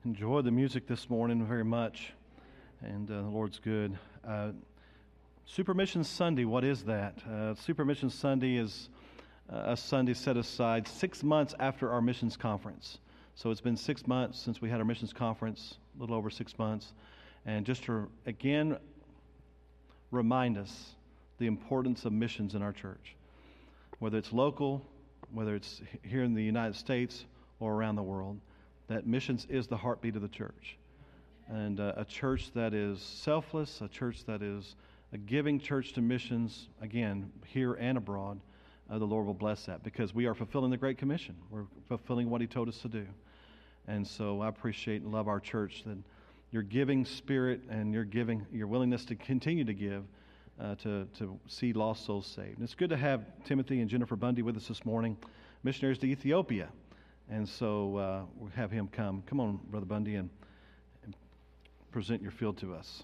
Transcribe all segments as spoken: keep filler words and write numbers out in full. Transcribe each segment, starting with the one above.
enjoyed the music this morning very much, and uh, the Lord's good. Uh, Super Mission Sunday, what is that? Uh, Super Mission Sunday is uh, a Sunday set aside six months after our missions conference. So it's been six months since we had our missions conference, a little over six months. And just to, again, remind us the importance of missions in our church, whether it's local, whether it's here in the United States or around the world, that missions is the heartbeat of the church. And uh, a church that is selfless, a church that is a giving church to missions, again, here and abroad, uh, the Lord will bless that because we are fulfilling the Great Commission. We're fulfilling what He told us to do. And so I appreciate and love our church, that your giving spirit and your giving, your willingness to continue to give uh, to, to see lost souls saved. And it's good to have Timothy and Jennifer Bundy with us this morning, missionaries to Ethiopia. And so uh, we'll have him come. Come on, Brother Bundy, and, and present your field to us.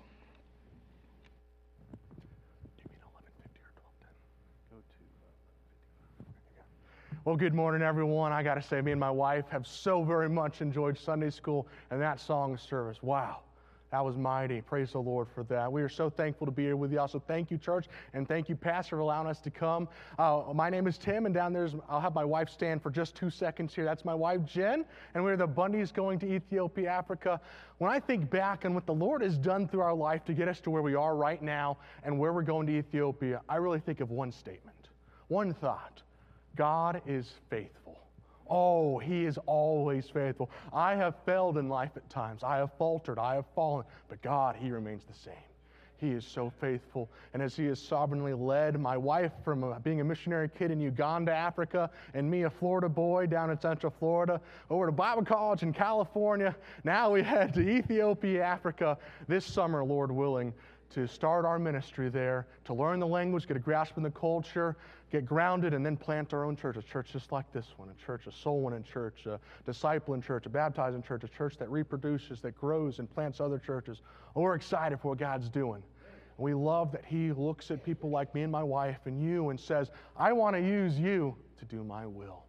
Well, good morning, everyone. I got to say, me and my wife have so very much enjoyed Sunday school and that song service. Wow, that was mighty. Praise the Lord for that. We are so thankful to be here with you. Also, thank you, church, and thank you, Pastor, for allowing us to come. Uh, my name is Tim, and down there's, I'll have my wife stand for just two seconds here. That's my wife, Jen, and we're the Bundys going to Ethiopia, Africa. When I think back on what the Lord has done through our life to get us to where we are right now and where we're going to Ethiopia, I really think of one statement, one thought. God is faithful. Oh, He is always faithful. I have failed in life at times. I have faltered. I have fallen. But God, He remains the same. He is so faithful. And as He has sovereignly led my wife from uh, being a missionary kid in Uganda, Africa, and me, a Florida boy down in Central Florida, over to Bible college in California, now we head to Ethiopia, Africa, this summer, Lord willing, to start our ministry there, to learn the language, get a grasp in the culture, get grounded, and then plant our own church, a church just like this one, a church, a soul-winning church, a discipling church, a baptizing church, a church that reproduces, that grows, and plants other churches. And we're excited for what God's doing. And we love that He looks at people like me and my wife and you and says, I want to use you to do my will.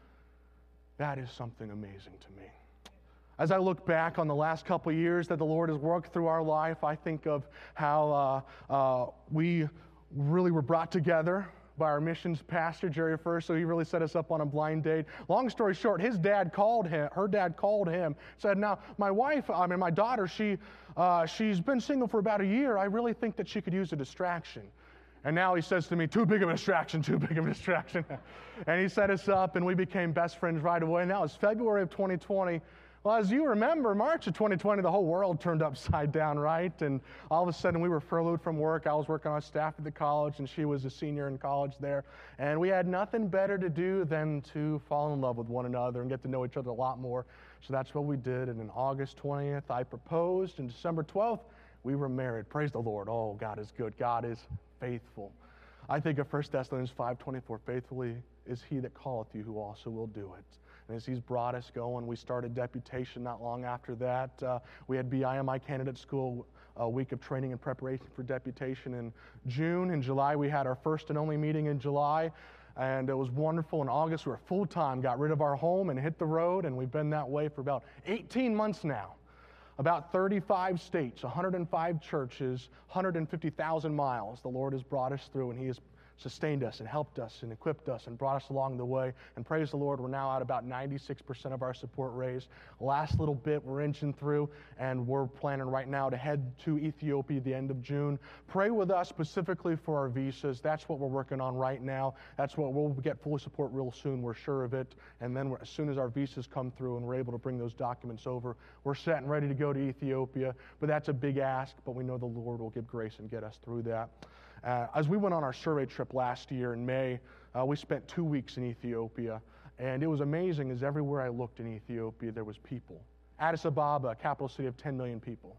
That is something amazing to me. As I look back on the last couple of years that the Lord has worked through our life, I think of how uh, uh, we really were brought together by our missions pastor, Jerry First, so he really set us up on a blind date. Long story short, his dad called him, her dad called him, said, now, my wife, I mean, my daughter, she, uh, she's been single for about a year. I really think that she could use a distraction. And now he says to me, too big of a distraction, too big of a distraction. And he set us up, and we became best friends right away. And that was February of twenty twenty. Well, as you remember, March of twenty twenty, the whole world turned upside down, right? And all of a sudden, we were furloughed from work. I was working on staff at the college, and she was a senior in college there. And we had nothing better to do than to fall in love with one another and get to know each other a lot more. So that's what we did. And on August twentieth, I proposed. And December twelfth, we were married. Praise the Lord. Oh, God is good. God is faithful. I think of First Thessalonians five twenty-four, faithfully is He that calleth you, who also will do it. And as He's brought us going, we started deputation not long after that. Uh, we had B I M I candidate school, a week of training and preparation for deputation in June. In July, we had our first and only meeting in July, and it was wonderful. In August, we were full-time, got rid of our home and hit the road, and we've been that way for about eighteen months now. About thirty-five states, one hundred five churches, one hundred fifty thousand miles the Lord has brought us through, and He has sustained us and helped us and equipped us and brought us along the way. And praise the Lord, we're now at about ninety-six percent of our support raised. Last little bit we're inching through, and we're planning right now to head to Ethiopia at the end of June. Pray with us specifically for our visas. That's what we're working on right now. That's what we'll get full support real soon. We're sure of it. And then as soon as our visas come through and we're able to bring those documents over, we're set and ready to go to Ethiopia. But that's a big ask, but we know the Lord will give grace and get us through that. Uh, as we went on our survey trip last year in May, uh, we spent two weeks in Ethiopia, and it was amazing as everywhere I looked in Ethiopia, there was people. Addis Ababa, capital city of ten million people.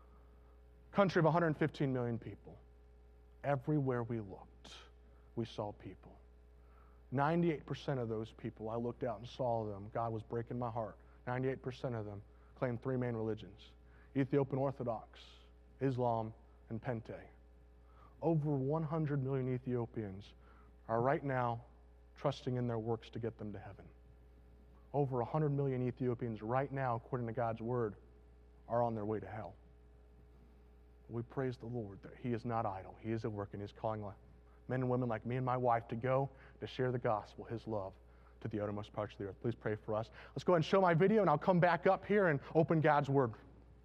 Country of one hundred fifteen million people. Everywhere we looked, we saw people. ninety-eight percent of those people, I looked out and saw them. God was breaking my heart. ninety-eight percent of them claim three main religions: Ethiopian Orthodox, Islam, and Pente. Over one hundred million Ethiopians are right now trusting in their works to get them to heaven. over one hundred million Ethiopians right now, according to God's word, are on their way to hell. We praise the Lord that He is not idle. He is at work, and He is calling men and women like me and my wife to go to share the gospel, His love, to the uttermost parts of the earth. Please pray for us. Let's go ahead and show my video, and I'll come back up here and open God's word.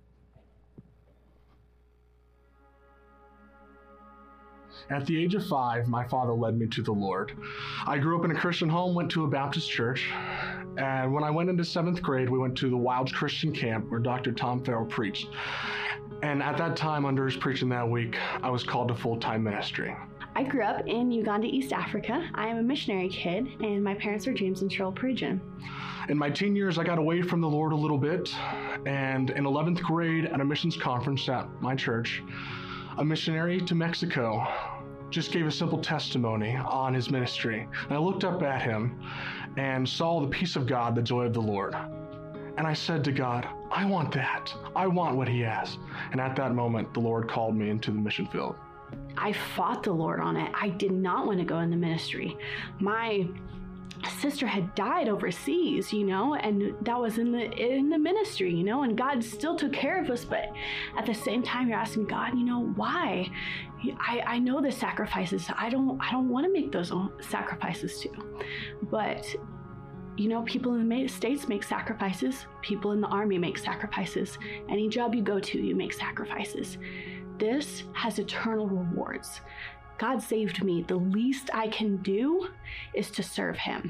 At the age of five, my father led me to the Lord. I grew up in a Christian home, went to a Baptist church, and when I went into seventh grade, we went to the Wilds Christian Camp where Doctor Tom Farrell preached. And at that time, under his preaching that week, I was called to full-time ministry. I grew up in Uganda, East Africa. I am a missionary kid, and my parents are James and Cheryl Perigian. In my teen years, I got away from the Lord a little bit, and in eleventh grade at a missions conference at my church, a missionary to Mexico just gave a simple testimony on his ministry. And I looked up at him and saw the peace of God, the joy of the Lord. And I said to God, I want that. I want what he has. And at that moment, the Lord called me into the mission field. I fought the Lord on it. I did not want to go in the ministry. My sister had died overseas, you know, and that was in the in the ministry, you know, and God still took care of us. But at the same time, you're asking God, you know, why? I, I know the sacrifices. I don't I don't want to make those sacrifices too. But you know, people in the States make sacrifices. People in the army make sacrifices. Any job you go to, you make sacrifices. This has eternal rewards. God saved me. The least I can do is to serve him.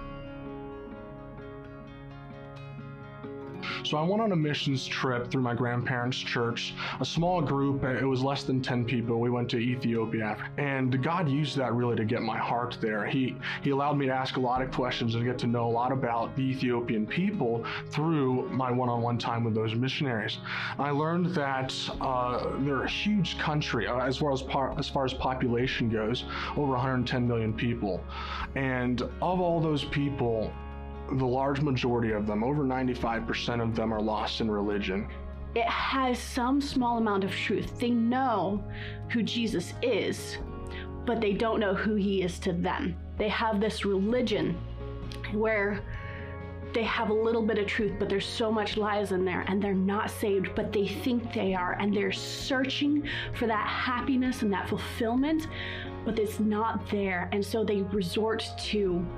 So I went on a missions trip through my grandparents' church, a small group. It was less than ten people. We went to Ethiopia, and God used that really to get my heart there. He he allowed me to ask a lot of questions and get to know a lot about the Ethiopian people through my one-on-one time with those missionaries. I learned that uh, they're a huge country uh, as far as par- as far as population goes, over one hundred ten million people, and of all those people, the large majority of them, over ninety-five percent of them, are lost in religion. It has some small amount of truth. They know who Jesus is, but they don't know who he is to them. They have this religion where they have a little bit of truth, but there's so much lies in there, and they're not saved, but they think they are, and they're searching for that happiness and that fulfillment, but it's not there. And so they resort to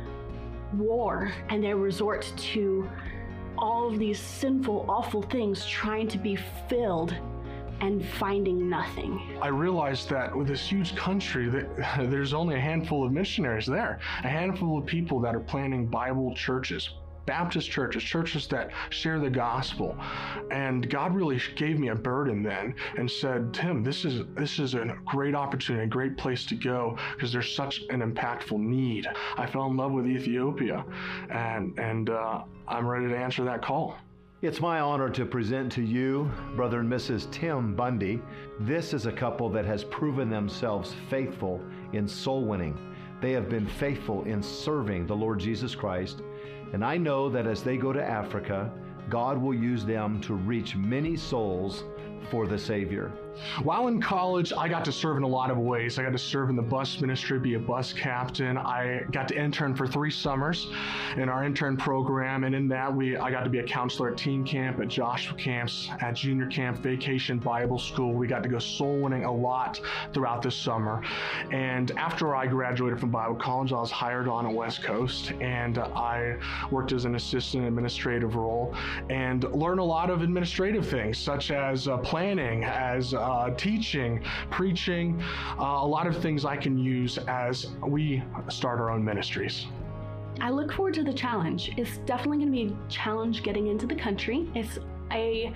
war, and they resort to all of these sinful, awful things, trying to be filled and finding nothing. I realized that with this huge country, that there's only a handful of missionaries there, a handful of people that are planting Bible churches, Baptist churches, churches that share the gospel. And God really gave me a burden then and said, Tim, this is this is a great opportunity, a great place to go, because there's such an impactful need. I fell in love with Ethiopia, and, and uh, I'm ready to answer that call. It's my honor to present to you Brother and Missus Tim Bundy. This is a couple that has proven themselves faithful in soul winning. They have been faithful in serving the Lord Jesus Christ. And I know that as they go to Africa, God will use them to reach many souls for the Savior. While in college, I got to serve in a lot of ways. I got to serve in the bus ministry, be a bus captain. I got to intern for three summers in our intern program, and in that, we I got to be a counselor at teen camp, at Joshua camps, at junior camp, vacation Bible school. We got to go soul winning a lot throughout the summer. And after I graduated from Bible college, I was hired on at West Coast, and I worked as an assistant administrative role and learned a lot of administrative things, such as uh, planning, as uh, Uh, teaching, preaching, uh, a lot of things I can use as we start our own ministries. I look forward to the challenge. It's definitely going to be a challenge getting into the country. It's a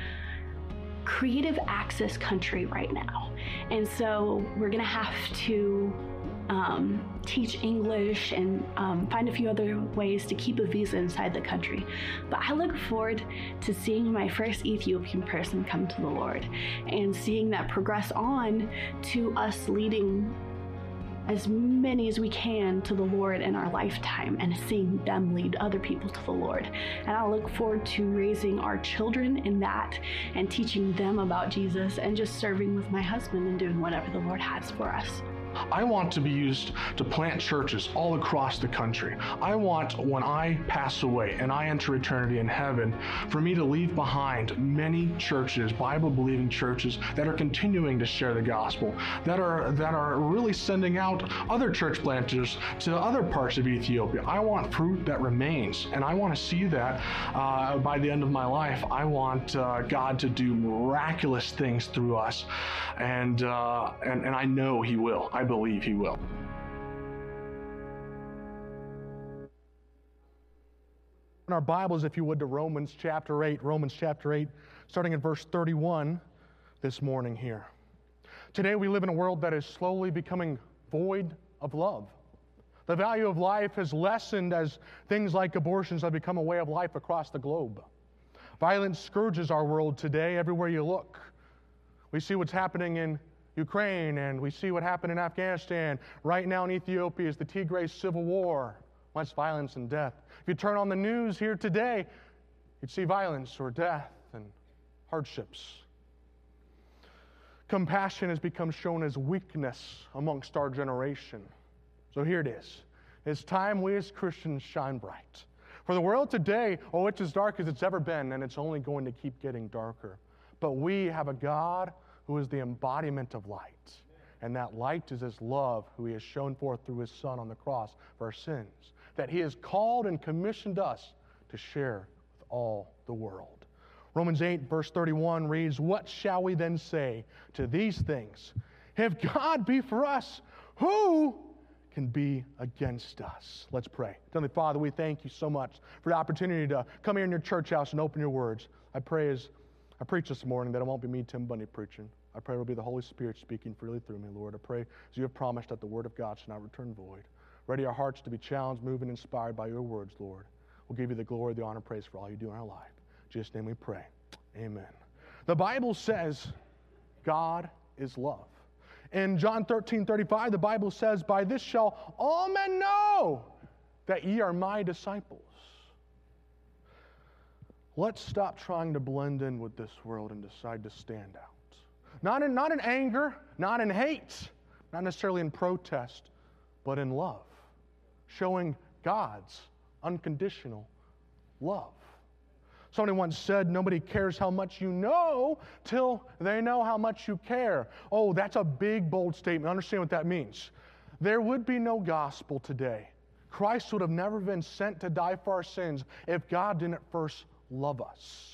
creative access country right now. And so we're going to have to um, teach English and um, find a few other ways to keep a visa inside the country. But I look forward to seeing my first Ethiopian person come to the Lord and seeing that progress on to us leading as many as we can to the Lord in our lifetime and seeing them lead other people to the Lord. And I look forward to raising our children in that and teaching them about Jesus and just serving with my husband and doing whatever the Lord has for us. I want to be used to plant churches all across the country. I want, when I pass away and I enter eternity in heaven, for me to leave behind many churches, Bible-believing churches, that are continuing to share the gospel, that are that are really sending out other church planters to other parts of Ethiopia. I want fruit that remains, and I want to see that uh, by the end of my life. I want uh, God to do miraculous things through us, and, uh, and and I know He will. I believe He will. In our Bibles, if you would, to Romans chapter eight, Romans chapter eight, starting at verse thirty-one this morning here. Today we live in a world that is slowly becoming void of love. The value of life has lessened as things like abortions have become a way of life across the globe. Violence scourges our world today everywhere you look. We see what's happening in Ukraine, and we see what happened in Afghanistan. Right now in Ethiopia is the Tigray civil war, much violence and death. If you turn on the news here today, you'd see violence or death and hardships. Compassion has become shown as weakness amongst our generation. So here it is. It's time we as Christians shine bright. For the world today, oh, it's as dark as it's ever been, and it's only going to keep getting darker. But we have a God who is the embodiment of light. And that light is His love, who He has shown forth through His Son on the cross for our sins. That He has called and commissioned us to share with all the world. Romans eight, verse thirty-one reads, "What shall we then say to these things? If God be for us, who can be against us?" Let's pray. Heavenly Father, we thank You so much for the opportunity to come here in Your church house and open Your words. I pray as I preach this morning that it won't be me, Tim Bundy, preaching. I pray it will be the Holy Spirit speaking freely through me, Lord. I pray as You have promised that the word of God shall not return void. Ready our hearts to be challenged, moved, and inspired by Your words, Lord. We'll give You the glory, the honor, and praise for all You do in our life. In Jesus' name we pray. Amen. The Bible says God is love. In John thirteen thirty-five, the Bible says, "By this shall all men know that ye are My disciples." Let's stop trying to blend in with this world and decide to stand out. Not in, not in anger, not in hate, not necessarily in protest, but in love. Showing God's unconditional love. Somebody once said, nobody cares how much you know till they know how much you care. Oh, that's a big, bold statement. Understand what that means. There would be no gospel today. Christ would have never been sent to die for our sins if God didn't first love us.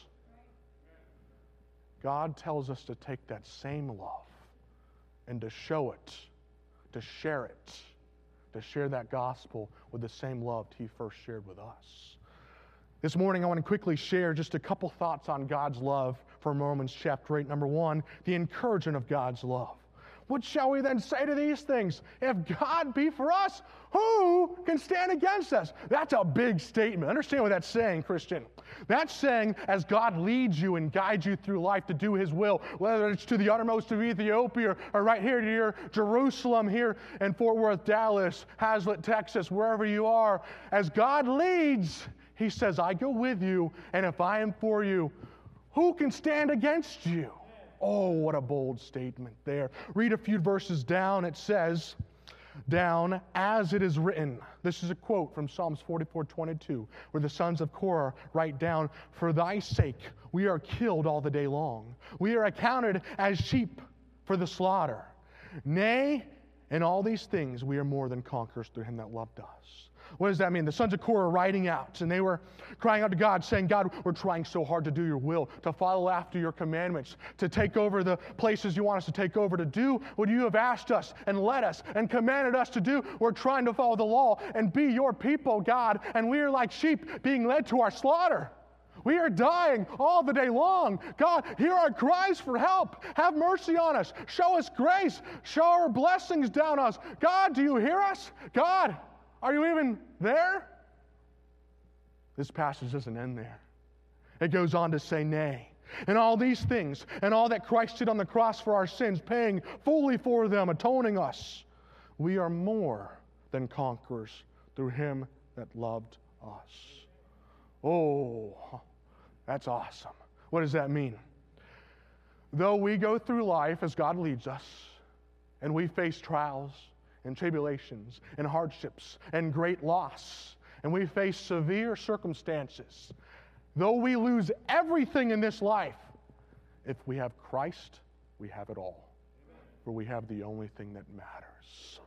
God tells us to take that same love and to show it, to share it, to share that gospel with the same love He first shared with us. This morning, I want to quickly share just a couple thoughts on God's love from Romans chapter eight. Number one, the encouragement of God's love. What shall we then say to these things? If God be for us, who can stand against us? That's a big statement. Understand what that's saying, Christian. That's saying as God leads you and guides you through life to do His will, whether it's to the uttermost of Ethiopia or, or right here to your Jerusalem here in Fort Worth, Dallas, Hazlet, Texas, wherever you are, as God leads, He says, I go with you, and if I am for you, who can stand against you? Oh, what a bold statement there. Read a few verses down. It says, down, as it is written. This is a quote from Psalms forty-four twenty-two, where the sons of Korah write down, for thy sake we are killed all the day long. We are accounted as sheep for the slaughter. Nay, in all these things we are more than conquerors through Him that loved us. What does that mean? The sons of Korah are writing out, and they were crying out to God, saying, God, we're trying so hard to do Your will, to follow after Your commandments, to take over the places You want us to take over, to do what You have asked us and led us and commanded us to do. We're trying to follow the law and be Your people, God, and we are like sheep being led to our slaughter. We are dying all the day long. God, hear our cries for help. Have mercy on us. Show us grace. Shower blessings down us. God, do You hear us? God, are You even there? This passage doesn't end there. It goes on to say, nay. And all these things, and all that Christ did on the cross for our sins, paying fully for them, atoning us, we are more than conquerors through Him that loved us. Oh, that's awesome. What does that mean? Though we go through life as God leads us, and we face trials, and tribulations and hardships and great loss, and we face severe circumstances, though we lose everything in this life, if we have Christ, we have it all. For we have the only thing that matters.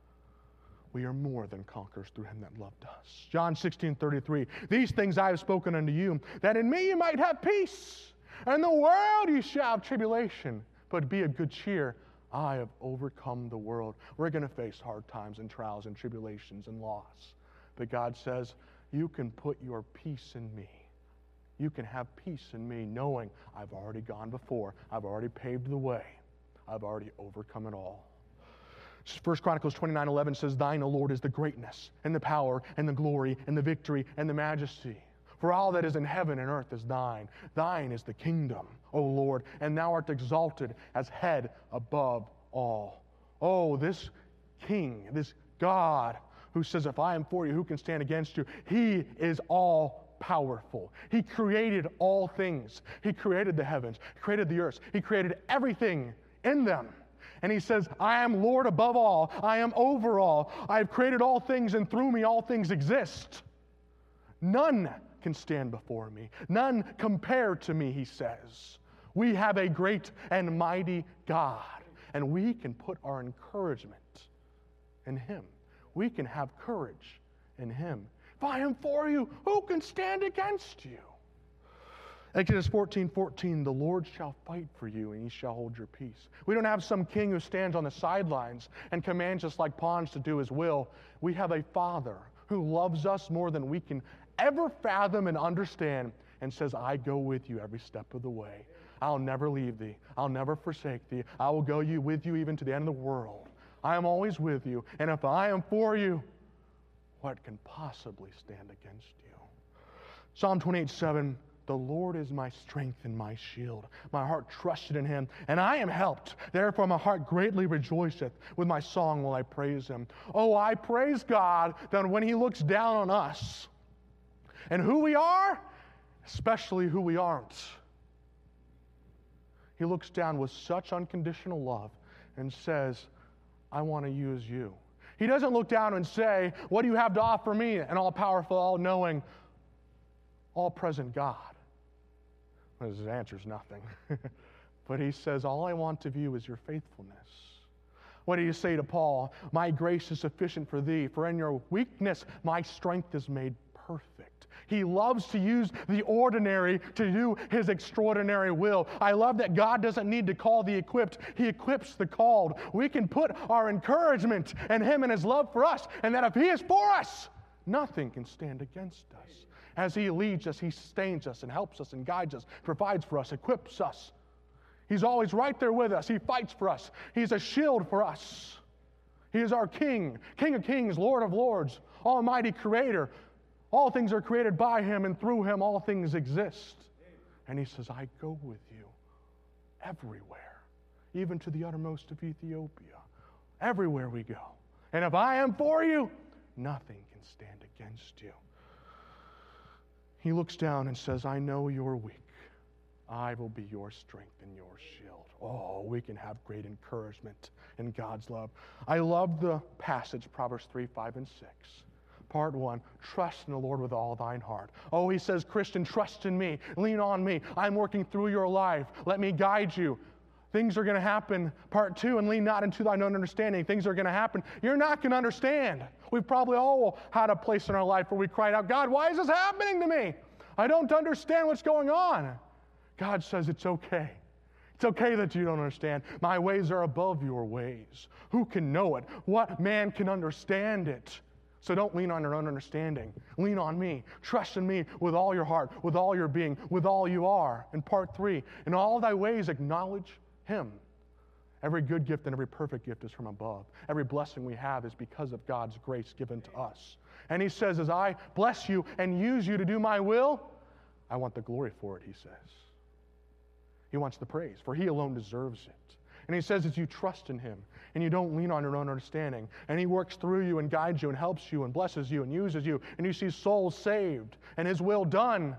We are more than conquerors through him that loved us. John sixteen thirty-three, these things I have spoken unto you, that in me you might have peace. In the world you shall have tribulation, but be of good cheer. I have overcome the world. We're going to face hard times and trials and tribulations and loss. But God says, you can put your peace in me. You can have peace in me, knowing I've already gone before. I've already paved the way. I've already overcome it all. First Chronicles twenty-nine eleven says, thine, O Lord, is the greatness and the power and the glory and the victory and the majesty. For all that is in heaven and earth is thine. Thine is the kingdom, O Lord, and thou art exalted as head above all. Oh, this King, this God, who says, if I am for you, who can stand against you? He is all powerful. He created all things. He created the heavens, He created the earth. He created everything in them. And He says, I am Lord above all. I am over all. I have created all things, and through me all things exist. None can stand before me. None compare to me, He says. We have a great and mighty God, and we can put our encouragement in Him. We can have courage in Him. If I am for you, who can stand against you? Exodus fourteen fourteen, the Lord shall fight for you, and He shall hold your peace. We don't have some king who stands on the sidelines and commands us like pawns to do His will. We have a Father who loves us more than we can ever fathom and understand, and says, I go with you every step of the way. I'll never leave thee. I'll never forsake thee. I will go you with you even to the end of the world. I am always with you, and if I am for you, what can possibly stand against you? Psalm twenty-eight seven, the Lord is my strength and my shield. My heart trusted in Him, and I am helped. Therefore my heart greatly rejoiceth. With my song will I praise Him. Oh, I praise God that when He looks down on us and who we are, especially who we aren't, He looks down with such unconditional love and says, I want to use you. He doesn't look down and say, what do you have to offer me? An all-powerful, all-knowing, all-present God. Well, his answer is nothing. But He says, all I want of you is your faithfulness. What do you say to Paul? My grace is sufficient for thee, for in your weakness my strength is made perfect. He loves to use the ordinary to do His extraordinary will. I love that God doesn't need to call the equipped. He equips the called. We can put our encouragement in Him and His love for us, and that if He is for us, nothing can stand against us. As He leads us, He sustains us and helps us and guides us, provides for us, equips us. He's always right there with us. He fights for us. He's a shield for us. He is our King, King of kings, Lord of lords, Almighty Creator. All things are created by Him, and through Him all things exist. And He says, I go with you everywhere, even to the uttermost of Ethiopia. Everywhere we go. And if I am for you, nothing can stand against you. He looks down and says, I know you're weak. I will be your strength and your shield. Oh, we can have great encouragement in God's love. I love the passage, Proverbs three, five, and six. Part one, trust in the Lord with all thine heart. Oh, He says, Christian, trust in me. Lean on me. I'm working through your life. Let me guide you. Things are going to happen. Part two, and lean not into thine own understanding. Things are going to happen. You're not going to understand. We've probably all had a place in our life where we cried out, God, why is this happening to me? I don't understand what's going on. God says it's okay. It's okay that you don't understand. My ways are above your ways. Who can know it? What man can understand it? So don't lean on your own understanding. Lean on me. Trust in me with all your heart, with all your being, with all you are. And part three, in all thy ways acknowledge Him. Every good gift and every perfect gift is from above. Every blessing we have is because of God's grace given to us. And He says, as I bless you and use you to do my will, I want the glory for it, He says. He wants the praise, for He alone deserves it. And He says, as you trust in Him and you don't lean on your own understanding, and He works through you and guides you and helps you and blesses you and uses you, and you see souls saved and His will done,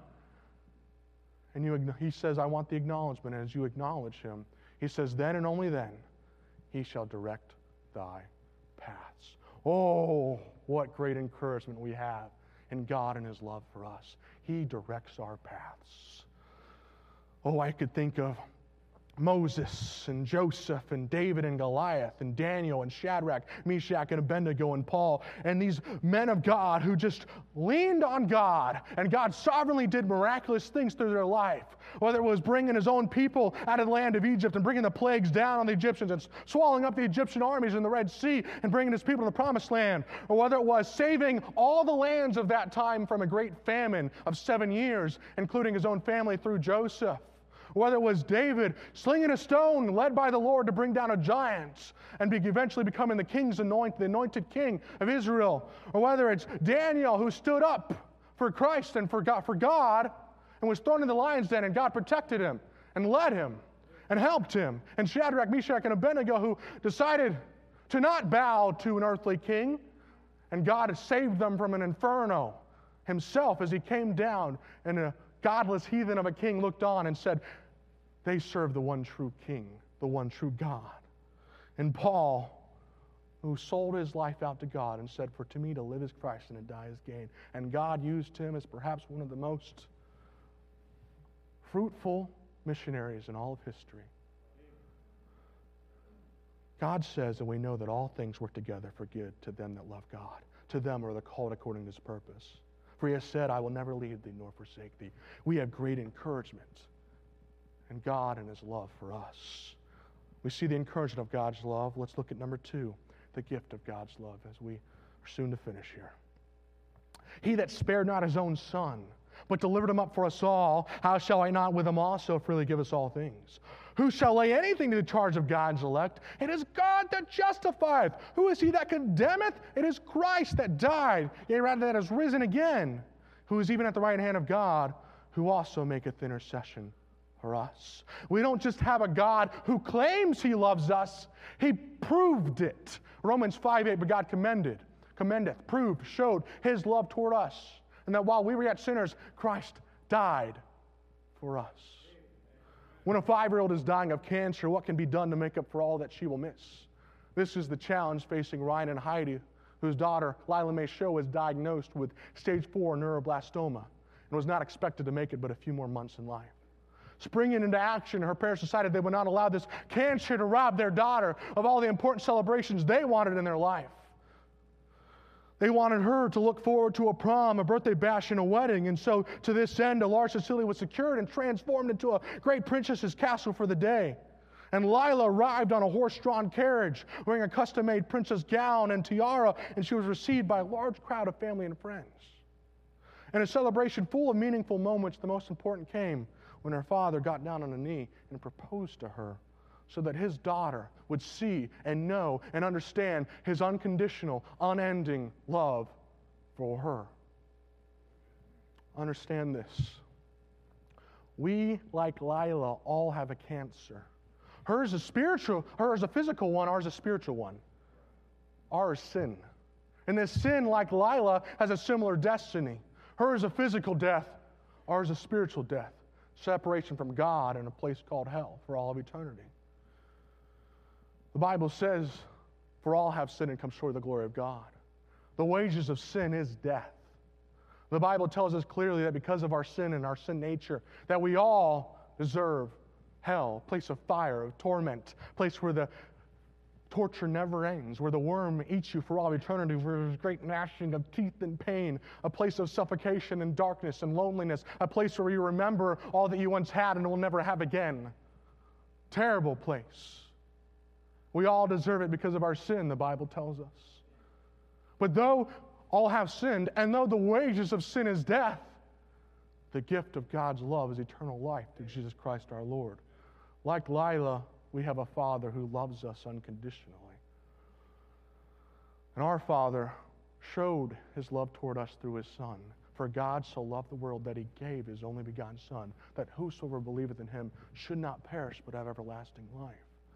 and you, He says, I want the acknowledgement. And as you acknowledge Him, He says, then and only then He shall direct thy paths. Oh, what great encouragement we have in God and His love for us. He directs our paths. Oh, I could think of Moses and Joseph and David and Goliath and Daniel and Shadrach, Meshach and Abednego and Paul and these men of God who just leaned on God, and God sovereignly did miraculous things through their life. Whether it was bringing His own people out of the land of Egypt and bringing the plagues down on the Egyptians and swallowing up the Egyptian armies in the Red Sea and bringing His people to the Promised Land, or whether it was saving all the lands of that time from a great famine of seven years, including His own family through Joseph. Whether it was David slinging a stone led by the Lord to bring down a giant and be eventually becoming the king's anointed, the anointed king of Israel. Or whether it's Daniel who stood up for Christ and for God, for God and was thrown in the lion's den, and God protected him and led him and helped him. And Shadrach, Meshach, and Abednego who decided to not bow to an earthly king, and God saved them from an inferno Himself as He came down, and a godless heathen of a king looked on and said, they serve the one true King, the one true God. And Paul, who sold his life out to God and said, for to me to live is Christ and to die is gain. And God used him as perhaps one of the most fruitful missionaries in all of history. God says, and we know that all things work together for good to them that love God, to them who are called according to His purpose. For He has said, I will never leave thee nor forsake thee. We have great encouragement in God and His love for us. We see the encouragement of God's love. Let's look at number two, the gift of God's love, as we are soon to finish here. He that spared not His own Son, but delivered Him up for us all, how shall I not with Him also freely give us all things? Who shall lay anything to the charge of God's elect? It is God that justifieth. Who is He that condemneth? It is Christ that died, yea, rather that is risen again, who is even at the right hand of God, who also maketh intercession for us. We don't just have a God who claims He loves us. He proved it. Romans five eight, but God commended, commendeth, proved, showed His love toward us. And that while we were yet sinners, Christ died for us. When a five-year-old is dying of cancer, what can be done to make up for all that she will miss? This is the challenge facing Ryan and Heidi, whose daughter, Lila Mae Show, was diagnosed with stage four neuroblastoma and was not expected to make it but a few more months in life. Springing into action, her parents decided they would not allow this cancer to rob their daughter of all the important celebrations they wanted in their life. They wanted her to look forward to a prom, a birthday bash, and a wedding. And so, to this end, a large facility was secured and transformed into a great princess's castle for the day. And Lila arrived on a horse-drawn carriage, wearing a custom-made princess gown and tiara, and she was received by a large crowd of family and friends. In a celebration full of meaningful moments, the most important came when her father got down on a knee and proposed to her, so that his daughter would see and know and understand His unconditional, unending love for her. Understand this. We, like Lila, all have a cancer. Hers is a spiritual, hers is a physical one, ours is a spiritual one. Ours is sin. And this sin, like Lila, has a similar destiny. Hers is a physical death, ours is a spiritual death. Separation from God in a place called hell for all of eternity. The Bible says, for all have sinned and come short of the glory of God. The wages of sin is death. The Bible tells us clearly that because of our sin and our sin nature, that we all deserve hell, a place of fire, of torment, a place where the torture never ends, where the worm eats you for all eternity, where there's great gnashing of teeth and pain, a place of suffocation and darkness and loneliness, a place where you remember all that you once had and will never have again. Terrible place. We all deserve it because of our sin, the Bible tells us. But though all have sinned, and though the wages of sin is death, the gift of God's love is eternal life through Jesus Christ our Lord. Like Lila, we have a Father who loves us unconditionally. And our Father showed His love toward us through His Son. For God so loved the world that He gave His only begotten Son, that whosoever believeth in Him should not perish but have everlasting life.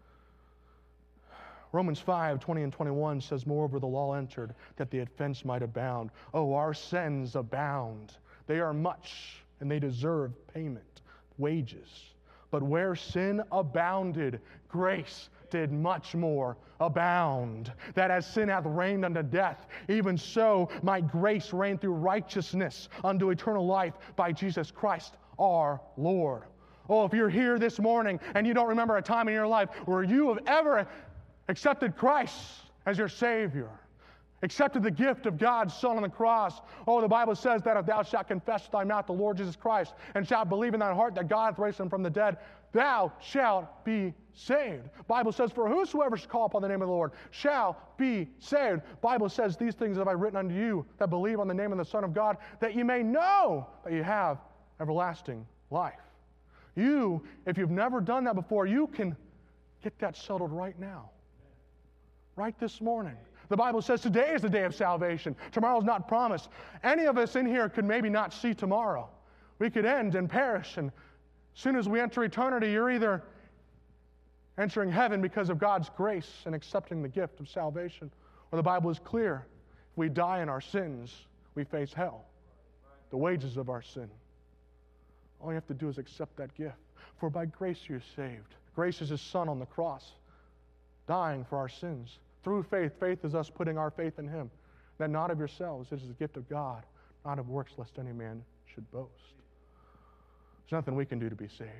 Romans five, twenty and twenty-one says, moreover, the law entered, that the offense might abound. Oh, our sins abound. They are much, and they deserve payment, wages. But where sin abounded, grace did much more abound. That as sin hath reigned unto death, even so might grace reign through righteousness unto eternal life by Jesus Christ our Lord. Oh, if you're here this morning and you don't remember a time in your life where you have ever accepted Christ as your Savior, accepted the gift of God's Son on the cross. Oh, the Bible says that if thou shalt confess with thy mouth the Lord Jesus Christ and shalt believe in thy heart that God hath raised him from the dead, thou shalt be saved. The Bible says, for whosoever shall call upon the name of the Lord shall be saved. The Bible says, these things have I written unto you that believe on the name of the Son of God, that you may know that you have everlasting life. You, if you've never done that before, you can get that settled right now. Right this morning. The Bible says today is the day of salvation. Tomorrow's not promised. Any of us in here could maybe not see tomorrow. We could end and perish, and as soon as we enter eternity, you're either entering heaven because of God's grace and accepting the gift of salvation, or the Bible is clear. If we die in our sins, we face hell, the wages of our sin. All you have to do is accept that gift. For by grace you're saved. Grace is His Son on the cross, dying for our sins. Through faith, faith is us putting our faith in Him. That not of yourselves, it is the gift of God, not of works, lest any man should boast. There's nothing we can do to be saved.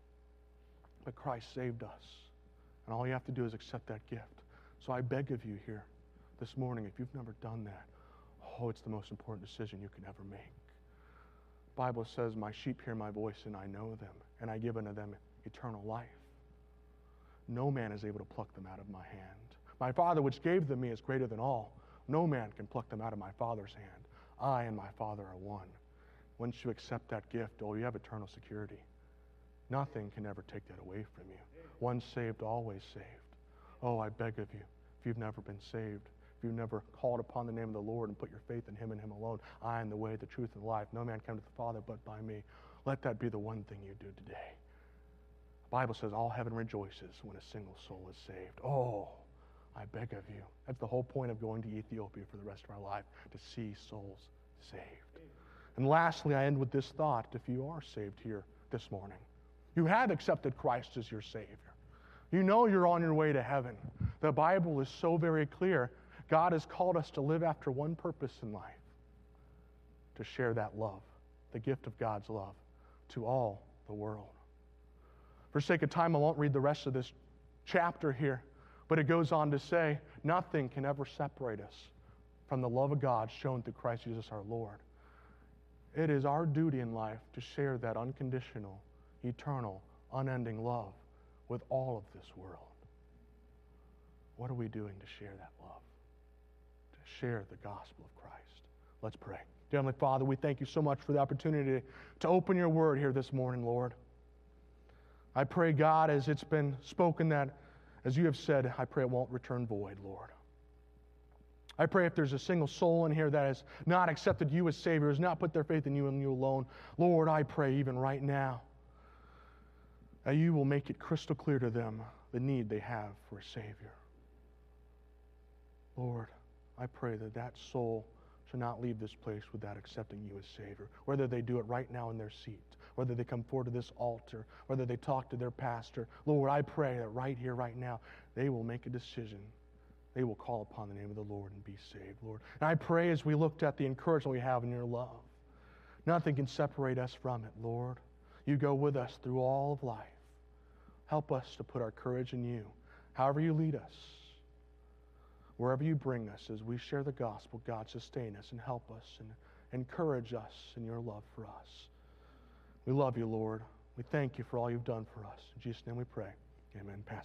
But Christ saved us. And all you have to do is accept that gift. So I beg of you here this morning, if you've never done that, oh, it's the most important decision you can ever make. The Bible says, my sheep hear my voice, and I know them, and I give unto them eternal life. No man is able to pluck them out of my hand. My Father which gave them me is greater than all. No man can pluck them out of my Father's hand. I and my Father are one. Once you accept that gift, oh, you have eternal security. Nothing can ever take that away from you. Once saved, always saved. Oh, I beg of you, if you've never been saved, if you've never called upon the name of the Lord and put your faith in Him and Him alone, I am the way, the truth, and the life. No man comes to the Father but by me. Let that be the one thing you do today. The Bible says all heaven rejoices when a single soul is saved. Oh, I beg of you. That's the whole point of going to Ethiopia for the rest of our life, to see souls saved. And lastly, I end with this thought. If you are saved here this morning, you have accepted Christ as your Savior. You know you're on your way to heaven. The Bible is so very clear. God has called us to live after one purpose in life, to share that love, the gift of God's love, to all the world. For sake of time, I won't read the rest of this chapter here, but it goes on to say, nothing can ever separate us from the love of God shown through Christ Jesus our Lord. It is our duty in life to share that unconditional, eternal, unending love with all of this world. What are we doing to share that love? To share the gospel of Christ. Let's pray. Dear Heavenly Father, we thank you so much for the opportunity to open your word here this morning, Lord. I pray, God, as it's been spoken, that as you have said, I pray it won't return void, Lord. I pray if there's a single soul in here that has not accepted you as Savior, has not put their faith in you and you alone, Lord, I pray even right now that you will make it crystal clear to them the need they have for a Savior. Lord, I pray that that soul shall not leave this place without accepting you as Savior, whether they do it right now in their seat, whether they come forward to this altar, whether they talk to their pastor. Lord, I pray that right here, right now, they will make a decision. They will call upon the name of the Lord and be saved, Lord. And I pray as we looked at the encouragement we have in your love, nothing can separate us from it, Lord. You go with us through all of life. Help us to put our courage in you. However you lead us, wherever you bring us, as we share the gospel, God, sustain us and help us and encourage us in your love for us. We love you, Lord. We thank you for all you've done for us. In Jesus' name we pray. Amen. Pastor.